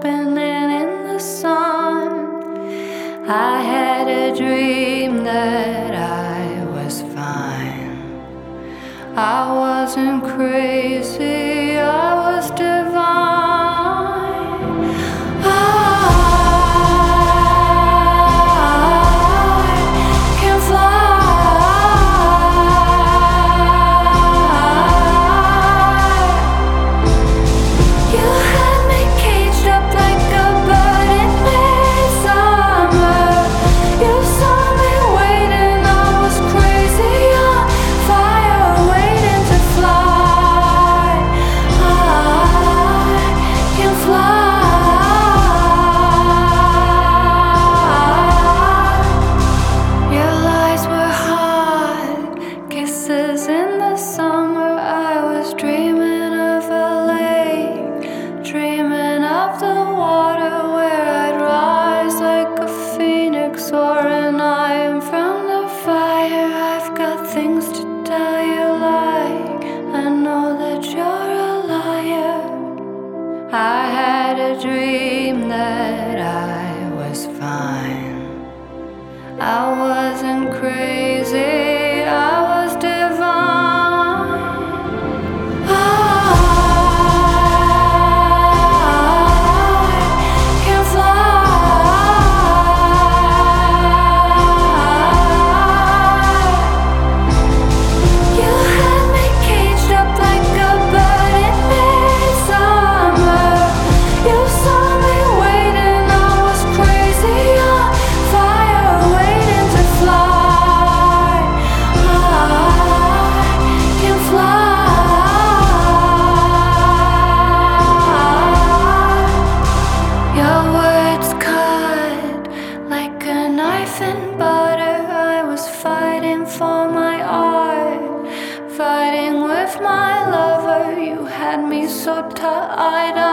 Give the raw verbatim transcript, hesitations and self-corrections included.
opening in the sun. I had a dream that I was fine. I wasn't crazy, I was divine. In the summer, I was dreaming of a lake, dreaming of the water where I'd rise like a phoenix, soaring high from the fire. I've got things to tell you, like I know that you're a liar. I had a dream that I was fine. I wasn't crazy, I was divine. For my art, fighting with my lover, you had me so tied up.